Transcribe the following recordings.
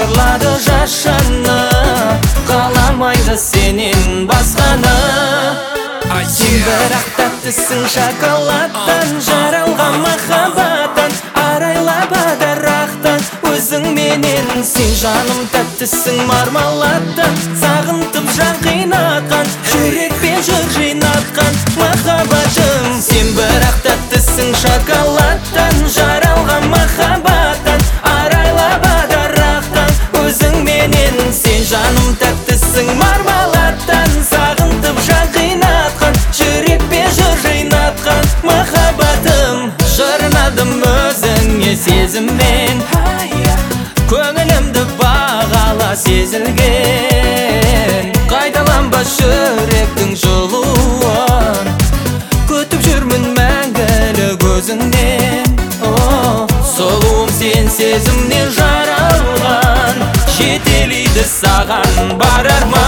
жырлады жашаны, қаламайды сенен басқаны. Сен бірақ тәттісің шоколадтан, жаралған махаббаттан, арайлап адырақтан, өзің менен. Сен жаным тәттісің мармаладтан, сағынтып жан қинатқан, жүрекпен жыр жинатқан махаббатым. Сен бірақ тәттісің шоколадтан, жаралған махаббаттан, арайлап адырақтан, өзің менен. Сен жаным тәттісің мармаладтан, сағынтып жан қинатқан, жүрекпен жыр жинатқан махаббатым. Жырнадым өзіңе сезіммен, көңілімді бағала сезілген. Қайталанбас жүректің жылуын, күтіп жүрмін мәңгілік өзіңнен. Сұлуым сен сезімнен жаралған, жетелейді саған бар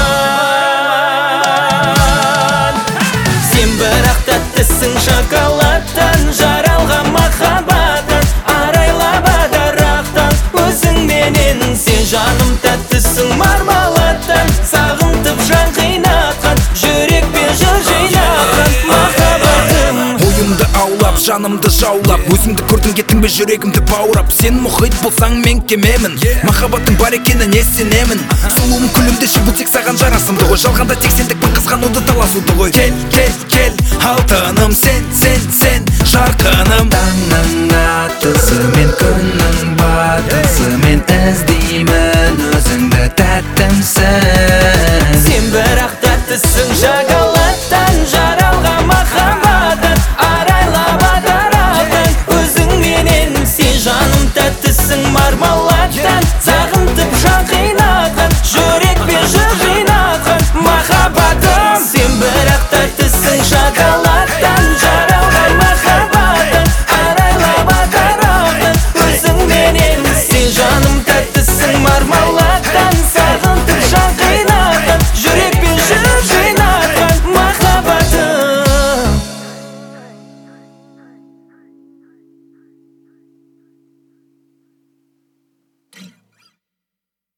арман. Сен бірақ тәттісің шоколадтан, жаралған махаббаттан, арайлап адырақтан, өзің менен. Сен жаным тәттісің мармаладтан, сағынтып жан қинатқан, жүрекпен жыр жинатқан махаббатым. Ойымды аулап, жанымды жаулап, өзіңді көрдің кеттің бе жүрегімді баурап. Сен мұхит болсаң мен кемемін, махаббаттың бар екеніне сенемін. Сұлуым күлімдеші, бұл тек саған жарасымды ғой, жалғанда тек сендікпен қызғануды таласуды ғой. Кел, кел, кел, алтыным, сен, сен, сен, жарқыным. Таңның атысы мен